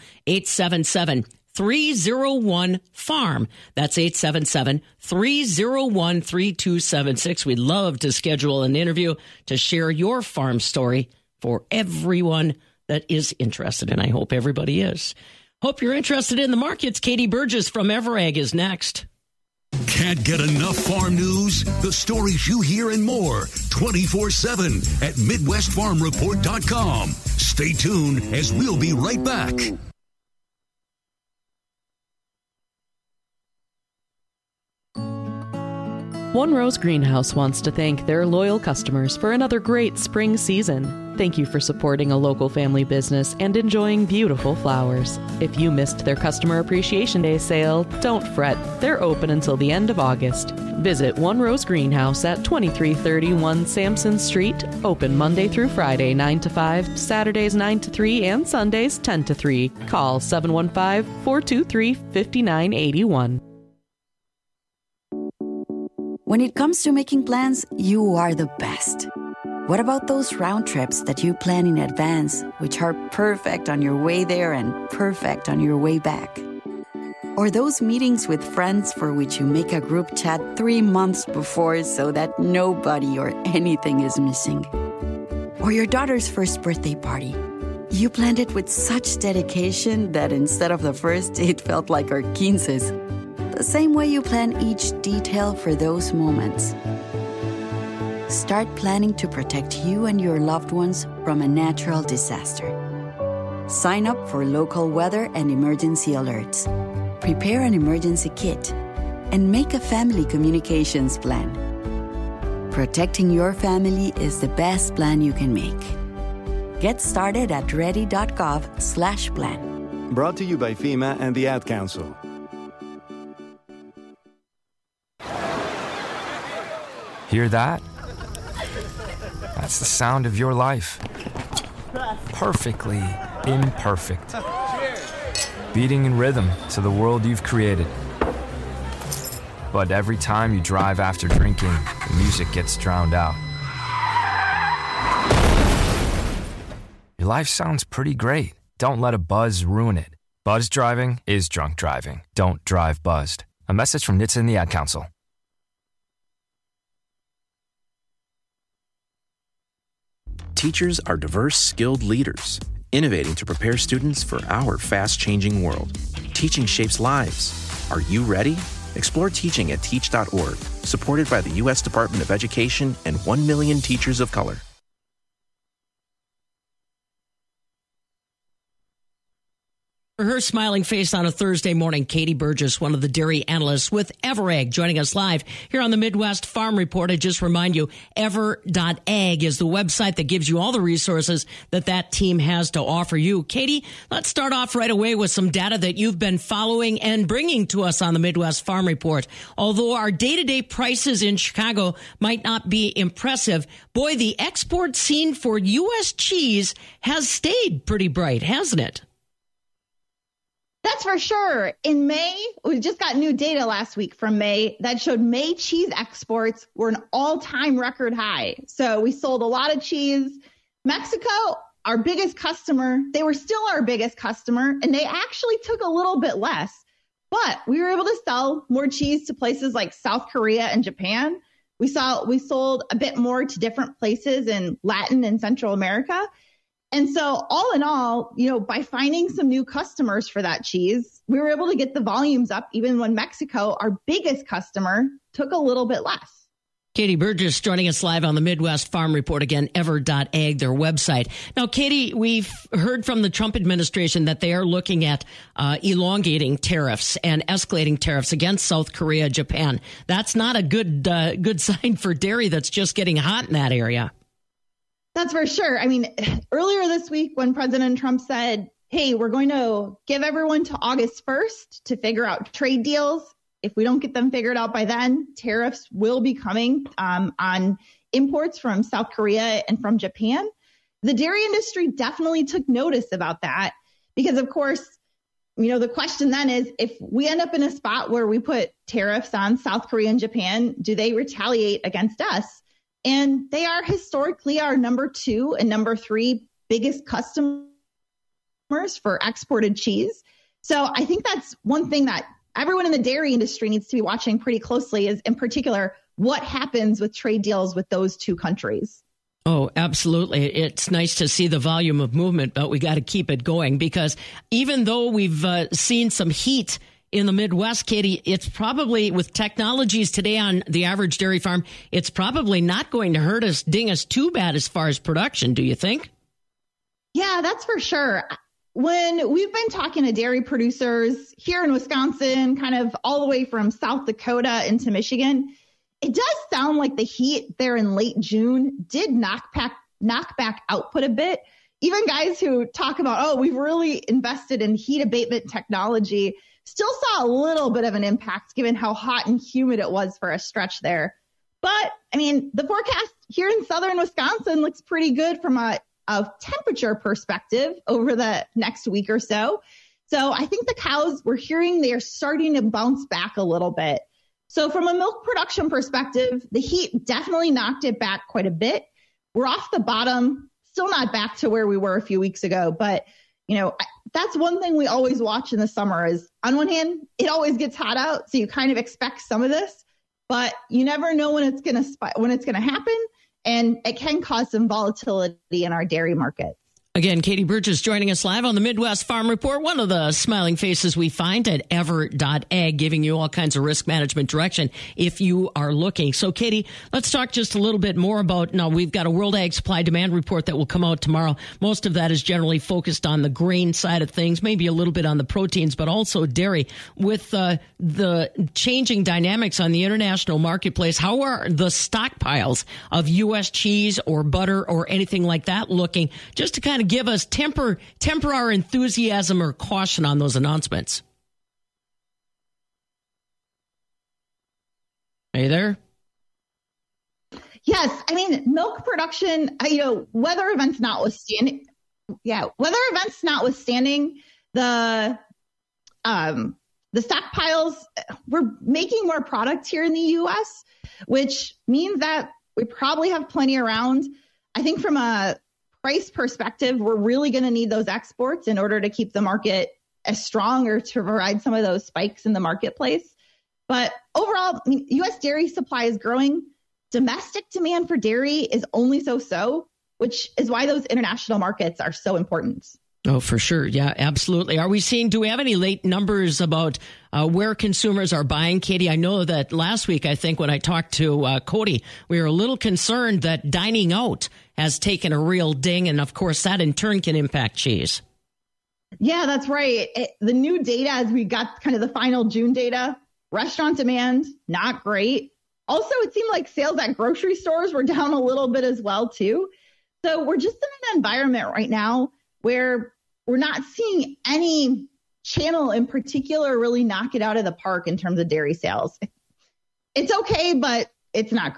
877-301-FARM. That's 877-301-3276. We'd love to schedule an interview to share your farm story for everyone that is interested, and I hope everybody is. Hope you're interested in the markets. Katie Burgess from Everag is next. Can't get enough farm news? The stories you hear and more 24/7 at MidwestFarmReport.com. Stay tuned as we'll be right back. One Rose Greenhouse wants to thank their loyal customers for another great spring season. Thank you for supporting a local family business and enjoying beautiful flowers. If you missed their Customer Appreciation Day sale, don't fret. They're open until the end of August. Visit One Rose Greenhouse at 2331 Sampson Street, open Monday through Friday 9 to 5, Saturdays 9 to 3, and Sundays 10 to 3. Call 715-423-5981. When it comes to making plans, you are the best. What about those round trips that you plan in advance, which are perfect on your way there and perfect on your way back? Or those meetings with friends for which you make a group chat 3 months before so that nobody or anything is missing? Or your daughter's first birthday party. You planned it with such dedication that instead of the first, it felt like our 15's. The same way you plan each detail for those moments. Start planning to protect you and your loved ones from a natural disaster. Sign up for local weather and emergency alerts. Prepare an emergency kit. And make a family communications plan. Protecting your family is the best plan you can make. Get started at ready.gov/plan. Brought to you by FEMA and the Ad Council. Hear that? That's the sound of your life. Perfectly imperfect. Beating in rhythm to the world you've created. But every time you drive after drinking, the music gets drowned out. Your life sounds pretty great. Don't let a buzz ruin it. Buzz driving is drunk driving. Don't drive buzzed. A message from NHTSA and the Ad Council. Teachers are diverse, skilled leaders, innovating to prepare students for our fast-changing world. Teaching shapes lives. Are you ready? Explore teaching at teach.org, supported by the U.S. Department of Education and 1 million teachers of color. For her smiling face on a Thursday morning, Katie Burgess, one of the dairy analysts with Everag, joining us live here on the Midwest Farm Report. I just remind you, ever.ag is the website that gives you all the resources that team has to offer you. Katie, let's start off right away with some data that you've been following and bringing to us on the Midwest Farm Report. Although our day-to-day prices in Chicago might not be impressive, boy, the export scene for U.S. cheese has stayed pretty bright, hasn't it? That's for sure. In May, we just got new data last week from May that showed May cheese exports were an all-time record high. So we sold a lot of cheese. Mexico, our biggest customer, they were still our biggest customer, and they actually took a little bit less. But we were able to sell more cheese to places like South Korea and Japan. We sold a bit more to different places in Latin and Central America. And so all in all, by finding some new customers for that cheese, we were able to get the volumes up even when Mexico, our biggest customer, took a little bit less. Katie Burgess joining us live on the Midwest Farm Report, again, ever.ag, their website. Now, Katie, we've heard from the Trump administration that they are looking at elongating tariffs and escalating tariffs against South Korea, Japan. That's not a good sign for dairy that's just getting hot in that area. That's for sure. I mean, earlier this week when President Trump said, hey, we're going to give everyone to August 1st to figure out trade deals. If we don't get them figured out by then, tariffs will be coming on imports from South Korea and from Japan. The dairy industry definitely took notice about that because, of course, the question then is if we end up in a spot where we put tariffs on South Korea and Japan, do they retaliate against us? And they are historically our number 2 and number 3 biggest customers for exported cheese. So I think that's one thing that everyone in the dairy industry needs to be watching pretty closely is, in particular, what happens with trade deals with those two countries. Oh, absolutely. It's nice to see the volume of movement, but we got to keep it going because even though we've seen some heat in the Midwest, Katie, it's probably with technologies today on the average dairy farm, it's probably not going to ding us too bad as far as production. Do you think? Yeah, that's for sure. When we've been talking to dairy producers here in Wisconsin, kind of all the way from South Dakota into Michigan, it does sound like the heat there in late June did knock back output a bit. Even guys who talk about, we've really invested in heat abatement technology, still saw a little bit of an impact given how hot and humid it was for a stretch there. But, I mean, the forecast here in southern Wisconsin looks pretty good from a temperature perspective over the next week or so. So I think the cows, we're hearing they are starting to bounce back a little bit. So from a milk production perspective, the heat definitely knocked it back quite a bit. We're off the bottom, still not back to where we were a few weeks ago. But, that's one thing we always watch in the summer is on one hand, it always gets hot out. So you kind of expect some of this, but you never know when it's going to happen. And it can cause some volatility in our dairy markets. Again, Katie Burgess joining us live on the Midwest Farm Report, one of the smiling faces we find at ever.ag, giving you all kinds of risk management direction if you are looking. So, Katie, let's talk just a little bit more about, now we've got a World Ag Supply Demand Report that will come out tomorrow. Most of that is generally focused on the grain side of things, maybe a little bit on the proteins, but also dairy. With the changing dynamics on the international marketplace, how are the stockpiles of U.S. cheese or butter or anything like that looking? Just to kind of give us temper our enthusiasm or caution on those announcements. Are you there? Yes. I mean, milk production, weather events notwithstanding, the stockpiles, we're making more product here in the U.S., which means that we probably have plenty around. I think from a price perspective, we're really going to need those exports in order to keep the market as strong or to provide some of those spikes in the marketplace. But overall, U.S. dairy supply is growing. Domestic demand for dairy is only so, which is why those international markets are so important. Oh, for sure. Yeah, absolutely. Do we have any late numbers about where consumers are buying? Katie, I know that last week, I think when I talked to Cody, we were a little concerned that dining out has taken a real ding. And of course, that in turn can impact cheese. Yeah, that's right. The new data, as we got kind of the final June data, restaurant demand, not great. Also, it seemed like sales at grocery stores were down a little bit as well, too. So we're just in an environment right now where we're not seeing any channel in particular really knock it out of the park in terms of dairy sales. It's okay, but it's not great.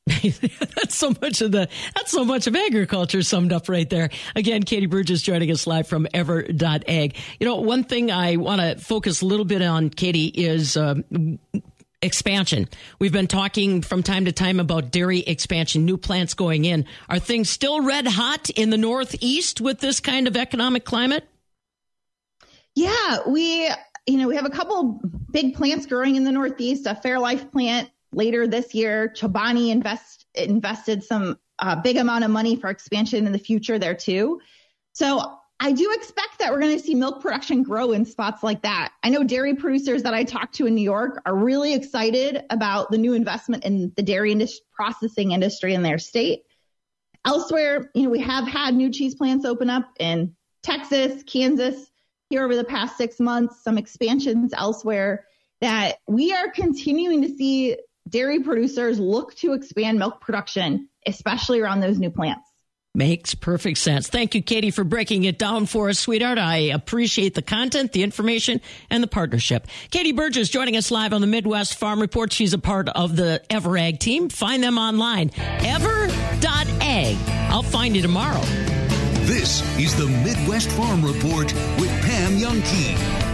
That's so much of agriculture summed up right there. Again, Katie Burgess joining us live from ever.ag. One thing I want to focus a little bit on, Katie, is expansion. We've been talking from time to time about dairy expansion, new plants going in. Are things still red hot in the Northeast with this kind of economic climate? Yeah, we have a couple big plants growing in the Northeast, a Fairlife plant later this year. Chobani invested some big amount of money for expansion in the future there too. So I do expect that we're going to see milk production grow in spots like that. I know dairy producers that I talked to in New York are really excited about the new investment in the dairy processing industry in their state. Elsewhere, we have had new cheese plants open up in Texas, Kansas here over the past 6 months, some expansions elsewhere, that we are continuing to see dairy producers look to expand milk production, especially around those new plants. Makes perfect sense. Thank you, Katie, for breaking it down for us, sweetheart. I appreciate the content, the information, and the partnership. Katie Burgess joining us live on the Midwest Farm Report. She's a part of the EverAg team. Find them online, ever.ag. I'll find you tomorrow. This is the Midwest Farm Report with Pam Youngkey.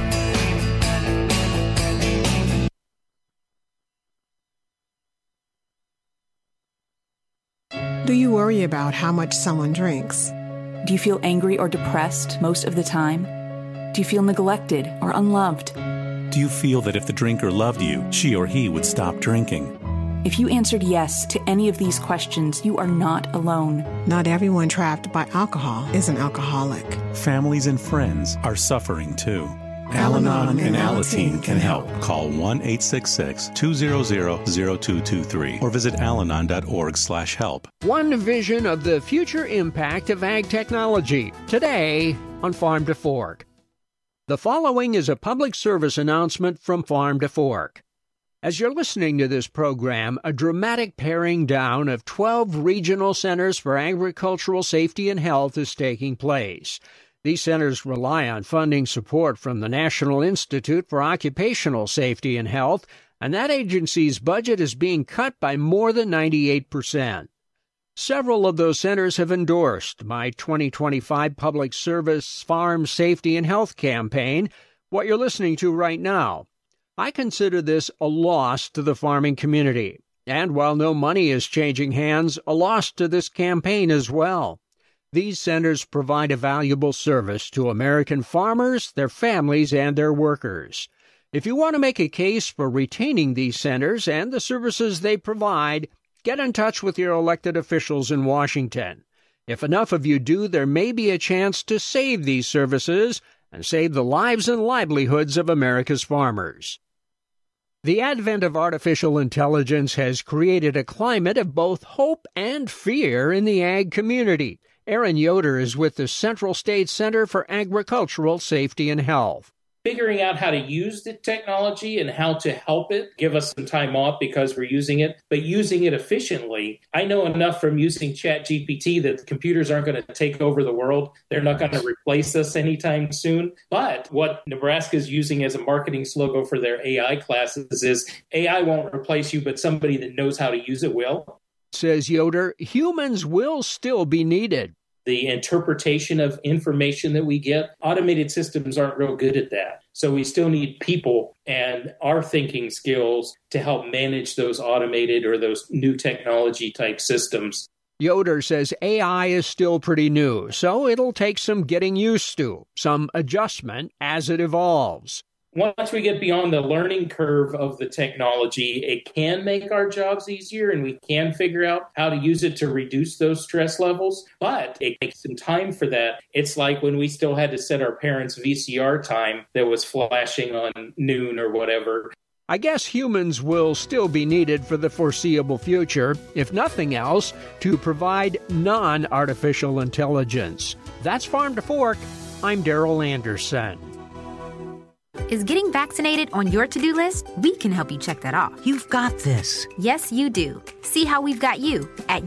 Do you worry about how much someone drinks? Do you feel angry or depressed most of the time? Do you feel neglected or unloved? Do you feel that if the drinker loved you, she or he would stop drinking? If you answered yes to any of these questions, you are not alone. Not everyone trapped by alcohol is an alcoholic. Families and friends are suffering too. Al-Anon and Alateen can help. Call 1-866-200-0223 or visit alanon.org/help. One vision of the future impact of ag technology. Today on Farm to Fork. The following is a public service announcement from Farm to Fork. As you're listening to this program, a dramatic paring down of 12 regional centers for agricultural safety and health is taking place. These centers rely on funding support from the National Institute for Occupational Safety and Health, and that agency's budget is being cut by more than 98%. Several of those centers have endorsed my 2025 Public Service Farm Safety and Health campaign, what you're listening to right now. I consider this a loss to the farming community, and while no money is changing hands, a loss to this campaign as well. These centers provide a valuable service to American farmers, their families, and their workers. If you want to make a case for retaining these centers and the services they provide, get in touch with your elected officials in Washington. If enough of you do, there may be a chance to save these services and save the lives and livelihoods of America's farmers. The advent of artificial intelligence has created a climate of both hope and fear in the ag community. Aaron Yoder is with the Central States Center for Agricultural Safety and Health. Figuring out how to use the technology and how to help it, give us some time off because we're using it, but using it efficiently. I know enough from using ChatGPT that the computers aren't going to take over the world. They're not going to replace us anytime soon. But what Nebraska is using as a marketing slogan for their AI classes is AI won't replace you, but somebody that knows how to use it will. Says Yoder, humans will still be needed. The interpretation of information that we get, automated systems aren't real good at that. So we still need people and our thinking skills to help manage those automated or those new technology type systems. Yoder says AI is still pretty new, so it'll take some getting used to, some adjustment as it evolves. Once we get beyond the learning curve of the technology, it can make our jobs easier and we can figure out how to use it to reduce those stress levels, but it takes some time for that. It's like when we still had to set our parents' VCR time that was flashing on noon or whatever. I guess humans will still be needed for the foreseeable future, if nothing else, to provide non-artificial intelligence. That's Farm to Fork. I'm Darrell Anderson. Is getting vaccinated on your to-do list? We can help you check that off. You've got this. Yes, you do. See how we've got you at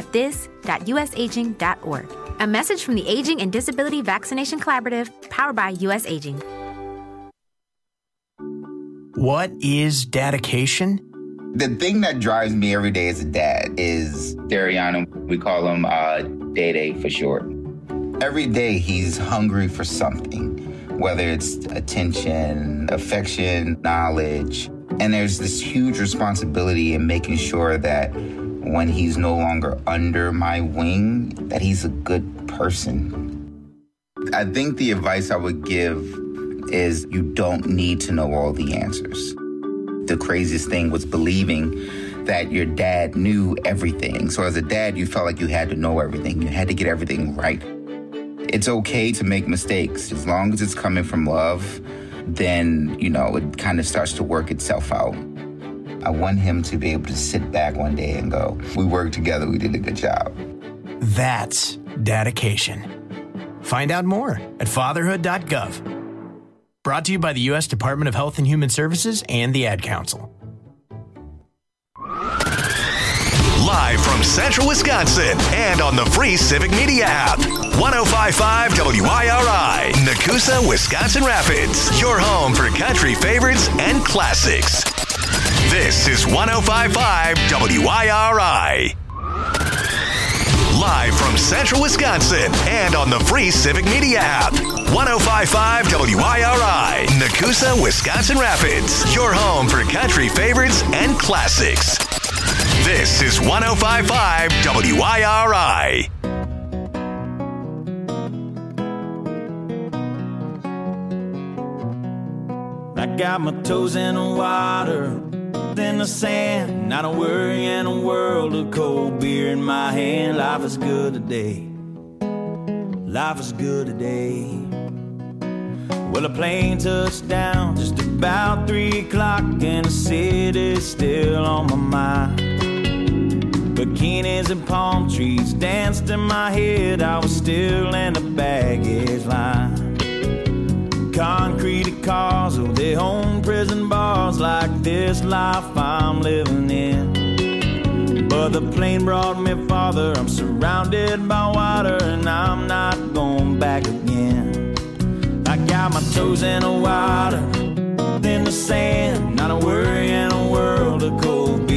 yougotthis.usaging.org. A message from the Aging and Disability Vaccination Collaborative, powered by US Aging. What is dedication? The thing that drives me every day as a dad is Dariano. We call him Day for short. Every day he's hungry for something, whether it's attention, affection, knowledge. And there's this huge responsibility in making sure that when he's no longer under my wing, that he's a good person. I think the advice I would give is you don't need to know all the answers. The craziest thing was believing that your dad knew everything. So as a dad, you felt like you had to know everything. You had to get everything right. It's okay to make mistakes. As long as it's coming from love, then, it kind of starts to work itself out. I want him to be able to sit back one day and go, we worked together, we did a good job. That's dedication. Find out more at fatherhood.gov. Brought to you by the U.S. Department of Health and Human Services and the Ad Council. Live from Central Wisconsin and on the free Civic Media app. 105.5 WIRI, Nakusa, Wisconsin Rapids. Your home for country favorites and classics. This is 105.5 WIRI. Live from Central Wisconsin and on the free Civic Media app. 105.5 WIRI, Nakusa, Wisconsin Rapids. Your home for country favorites and classics. This is 105.5 WIRI. I got my toes in the water, in the sand, not a worry in a world of cold beer in my hand. Life is good today. Life is good today. Well, a plane touched down just about 3 o'clock, and the city's still on my mind. Bikinis and palm trees danced in my head. I was still in the baggage line. Concrete cars, oh, they own prison bars like this life I'm living in. But the plane brought me farther. I'm surrounded by water, and I'm not going back again. I got my toes in the water, in the sand, not a worry in a world of cold